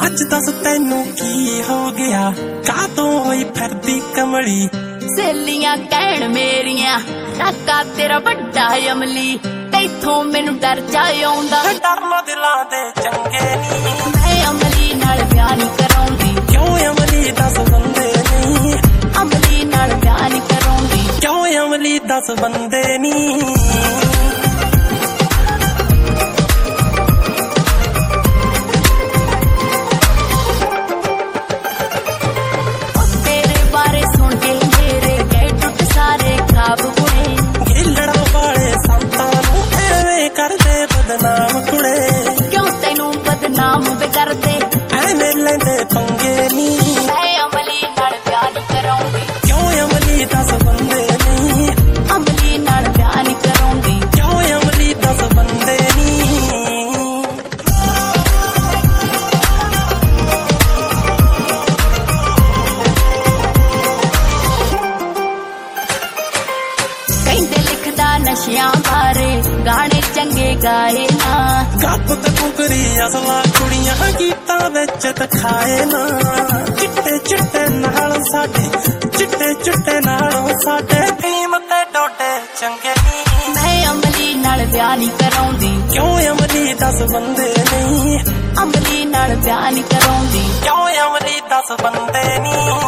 ਅੱਜ ਦੱਸ ਤੈਨੂੰ ਕੀ ਹੋ ਗਿਆ, ਕਾਤੋਂ ਹੋਈ ਫਿਰਦੀ ਕਮਲੀ। ਸਹੇਲੀਆਂ ਕਹਿਣ ਮੇਰੀਆਂ ਕਾਕਾ ਤੇਰਾ ਵੱਡਾ ਅਮਲੀ, ਤੈਥੋਂ ਮੈਨੂੰ ਡਰ ਜਾ ਆਉਂਦਾ। ਡਰਨਾ ਦਿਲਾਂ ਦੇ ਚੰਗੇ ਨੀ, ਮੈਂ ਅਮਲੀ ਨਾਲ ਵਿਆਹ ਨਹੀਂ ਕਰਾਉਂਦੀ। ਕਿਉਂ ਅਮਲੀ ਦੱਸ ਬੰਦੇ ਨੀ, ਅਮਲੀ ਨਾਲ ਵਿਆਹ ਨਹੀਂ ਕਰਾਉਂਦੀ। ਕਿਉਂ ਅਮਲੀ ਦੱਸ ਬੰਦੇ ਨੀ। ਕਰਦੇ ਬਦਨਾਮ ਕੁੜੇ, ਕਿਉਂ ਤੈਨੂੰ ਬਦਨਾਮ ਵੇ ਕਰਦੇ, ਐਵੇਂ ਲੈਂਦੇ ਪੰਗੇ ਨੀ। ਮੈਂ ਅਮਲੀ ਨਾਲ ਵਿਆਹ ਨਹੀਂ ਕਰਾਉਂਦੀ। ਕਿਉਂ ਅਮਲੀ ਦੱਸ ਬੰਦੇ ਨੀ, ਅਮਲੀ ਨਾਲ ਵਿਆਹ ਨਹੀਂ ਕਰਾਉਂਦੀ। ਕਿਉਂ ਅਮਲੀ ਦੱਸ ਬੰਦੇ ਨੀ। ਕਹਿੰਦੇ ਲਿਖਦਾ ਨਸ਼ਿਆਂ ਬਾਰੇ ਗਾਣੇ ਚੰਗੇ ਗਾਏ ਨਾ, ਗੱਪ ਤੇ ਕੁਕਰੀ ਅਸਲਾ ਕੁੜੀਆਂ ਗੀਤਾਂ ਵਿੱਚ ਦਿਖਾਏ ਨਾ। ਚਿੱਟੇ ਚਿੱਟੇ ਨਾਲ ਸਾਡੇ, ਚਿੱਟੇ ਚਿੱਟੇ ਨਾਲੋਂ ਸਾਡੇ ਫੀਮ ਤੇ ਡੋਡੇ ਚੰਗੇ ਨੀ। ਮੈਂ ਅਮਲੀ ਨਾਲ ਵਿਆਹ ਨਹੀਂ ਕਰਾਉਂਦੀ। ਕਿਉਂ ਅਮਲੀ ਦੱਸ ਬੰਦੇ ਨੀ, ਅਮਲੀ ਨਾਲ ਵਿਆਹ ਨਹੀਂ ਕਰਾਉਂਦੀ। ਕਿਉਂ ਅਮਲੀ ਦੱਸ ਬੰਦੇ ਨੀ।